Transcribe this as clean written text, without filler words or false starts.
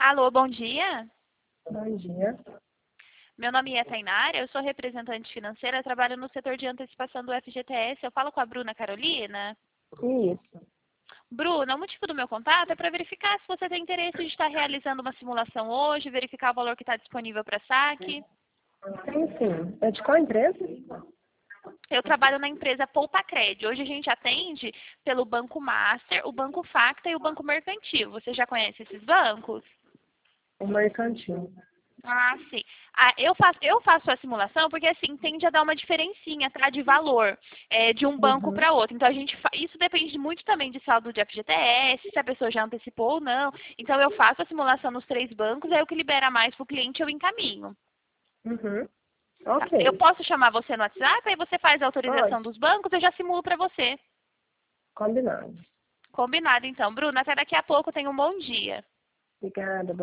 Alô, bom dia. Bom dia. Meu nome é Tainara, eu sou representante financeira, trabalho no setor de antecipação do FGTS. Eu falo com a Bruna Carolina. Isso. Bruna, o motivo do meu contato é para verificar se você tem interesse de estar realizando uma simulação hoje, verificar o valor que está disponível para saque. Sim. É de qual empresa? Eu trabalho na empresa Poupacred. Hoje a gente atende pelo Banco Master, o Banco Facta e o Banco Mercantil. Você já conhece esses bancos? O mercantil. Ah, sim. Eu faço a simulação porque, assim, tende a dar uma diferencinha, tá, de valor de um banco Uhum. para outro. Então, isso depende muito também de saldo de FGTS, se a pessoa já antecipou ou não. Então, eu faço a simulação nos 3 bancos, aí o que libera mais para o cliente eu encaminho. Uhum. Tá? Eu Ok. posso chamar você no WhatsApp, aí você faz a autorização Pode. dos bancos, eu já simulo para você. Combinado. Combinado, então. Bruna, até daqui a pouco. Tenha um bom dia. Obrigada.